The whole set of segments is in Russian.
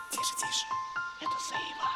Тише, тише. Это Заева.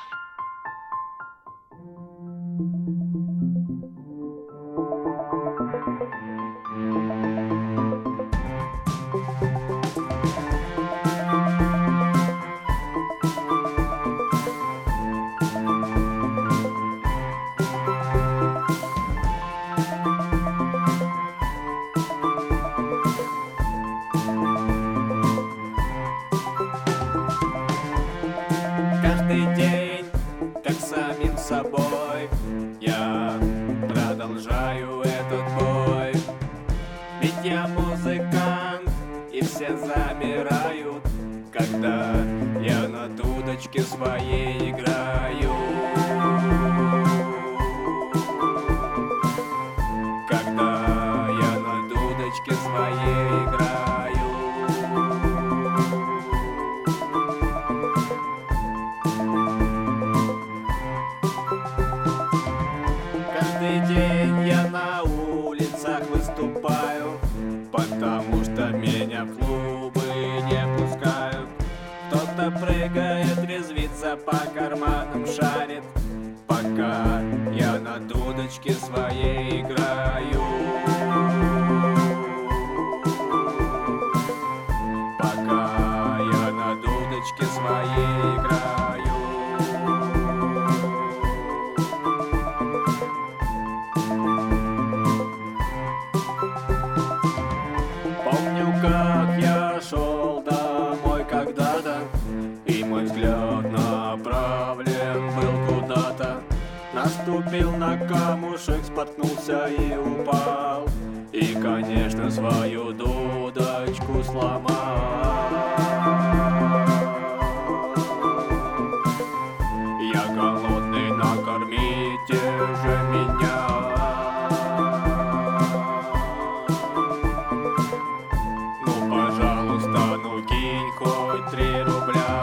Каждый день, как самим собой, я продолжаю этот бой. Ведь я музыкант, и все замирают, когда я на дудочке своей играю. Когда я на дудочке своей играю. Каждый день я на улицах выступаю, потому что меня в клубы не пускают. Кто-то прыгает, резвится, по карманам шарит, пока я на дудочке своей играю. Пока я на дудочке своей играю. Помню, как я шел домой когда-то, и мой взгляд направлен был куда-то. Наступил на камушек, споткнулся и упал, и, конечно, свою дудочку сломал. Я голодный, накормите же меня. Ну, пожалуйста, ну кинь хоть 3 рубля.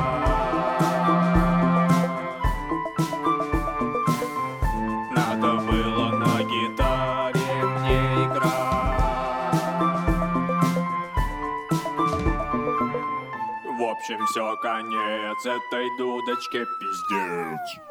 Надо было на гитаре мне играть. В общем, все, конец этой дудочке, пиздец.